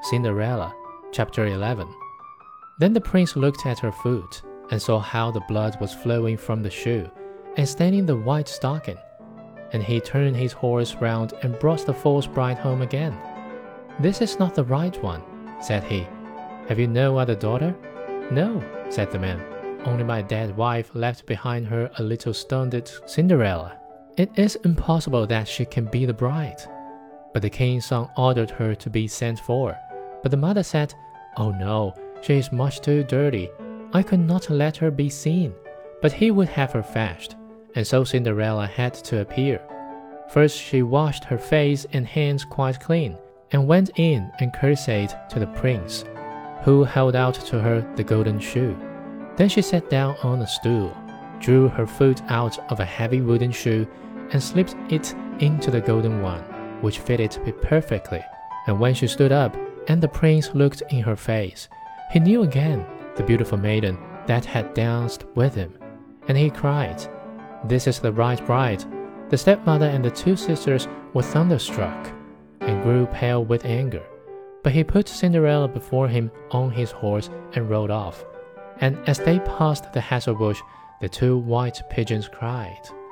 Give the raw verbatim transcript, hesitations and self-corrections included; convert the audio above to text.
Cinderella, Chapter eleven. Then the prince looked at her foot, and saw how the blood was flowing from the shoe, and staining the white stocking. And he turned his horse round and brought the false bride home again. "This is not the right one," said he. "Have you no other daughter?" "No," said the man, "only my dead wife left behind her a little stunted Cinderella. It is impossible that she can be the bride." But the king's son ordered her to be sent for. But the mother said, "Oh no, she is much too dirty. I could not let her be seen." But he would have her fetched, and so Cinderella had to appear. First she washed her face and hands quite clean, and went in and curtsied to the prince, who held out to her the golden shoe. Then she sat down on a stool, drew her foot out of a heavy wooden shoe, and slipped it into the golden one, which fitted it perfectly. And when she stood up, and the prince looked in her face, he knew again the beautiful maiden that had danced with him, and he cried, "This is the right bride." The stepmother and the two sisters were thunderstruck, and grew pale with anger. But he put Cinderella before him on his horse and rode off. And as they passed the hazel bush, the two white pigeons cried,